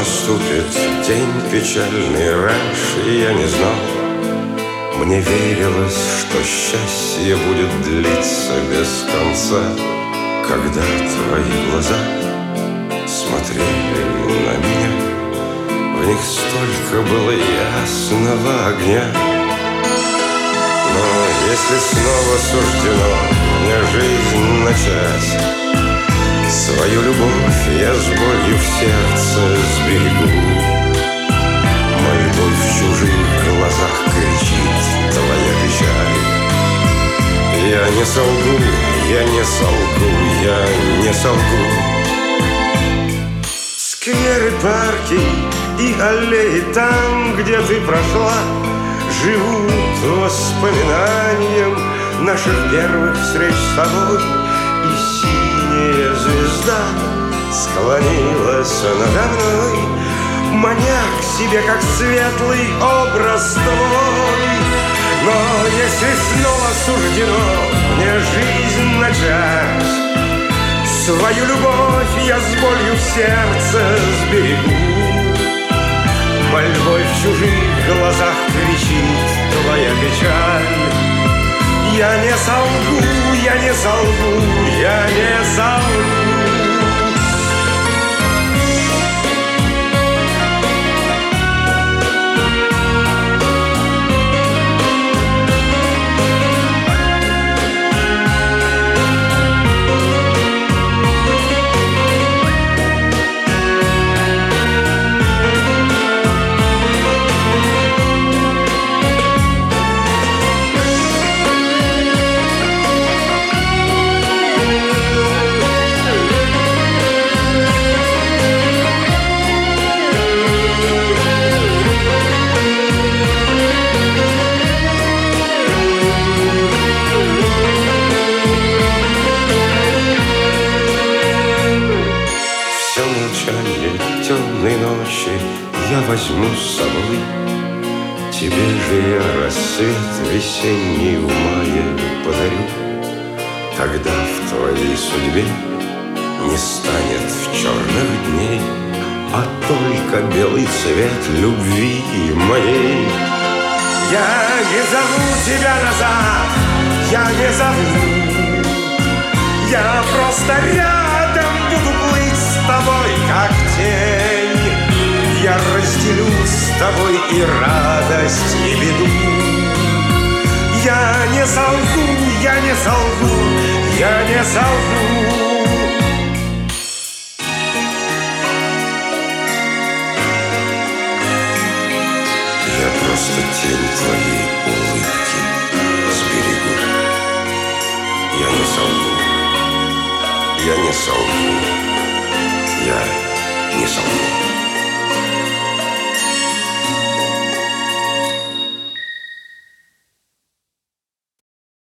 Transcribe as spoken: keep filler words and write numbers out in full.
наступит день печальный, раньше я не знал. Мне верилось, что счастье будет длиться без конца. Когда твои глаза смотрели на меня, в них столько было ясного огня. Но если снова суждено мне жизнь начать, свою любовь я с болью в сердце сберегу. Мольбой в чужих глазах кричит твоя печаль. Я не солгу, я не солгу, я не солгу. Скверы, парки и аллеи там, где ты прошла, живут воспоминанием наших первых встреч с тобой. И синяя звезда склонилась надо мной, маня к себе, как светлый образ твой. Но если снова суждено мне жизнь начать, свою любовь я с болью в сердце сберегу. Мольбой в чужих глазах кричит твоя печаль. Я не солгу, я не солгу, я не солгу. Темной ночи я возьму с собой. Тебе же я рассвет весенний в мае подарю. Тогда в твоей судьбе не станет черных дней, а только белый цвет любви моей. Я не зову тебя назад, я не зову. Я просто рядом буду плыть с тобой, как тень. Я разделю с тобой и радость, и беду. Я не солгу, я не солгу, я не солгу. Я просто тень твоей улыбки сберегу. Я не солгу, я не солгу, я не солгу.